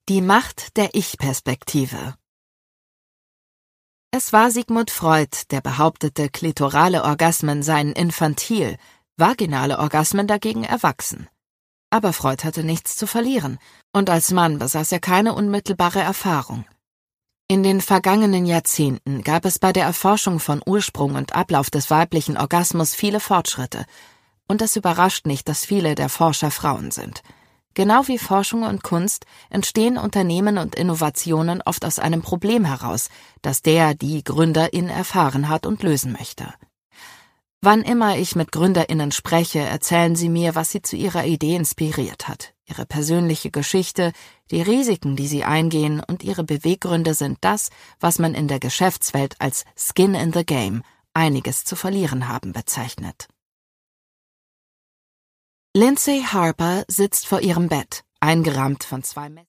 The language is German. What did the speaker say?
Die Macht der Ich-Perspektive. Es war Sigmund Freud, der behauptete, klitorale Orgasmen seien infantil, vaginale Orgasmen dagegen erwachsen. Aber Freud hatte nichts zu verlieren, und als Mann besaß er keine unmittelbare Erfahrung. In den vergangenen Jahrzehnten gab es bei der Erforschung von Ursprung und Ablauf des weiblichen Orgasmus viele Fortschritte, und es überrascht nicht, dass viele der Forscher Frauen sind. Genau wie Forschung und Kunst entstehen Unternehmen und Innovationen oft aus einem Problem heraus, das die Gründerin erfahren hat und lösen möchte. Wann immer ich mit GründerInnen spreche, erzählen sie mir, was sie zu ihrer Idee inspiriert hat. Ihre persönliche Geschichte, die Risiken, die sie eingehen und ihre Beweggründe sind das, was man in der Geschäftswelt als Skin in the Game, einiges zu verlieren haben, bezeichnet. Lindsay Harper sitzt vor ihrem Bett, eingerahmt von 2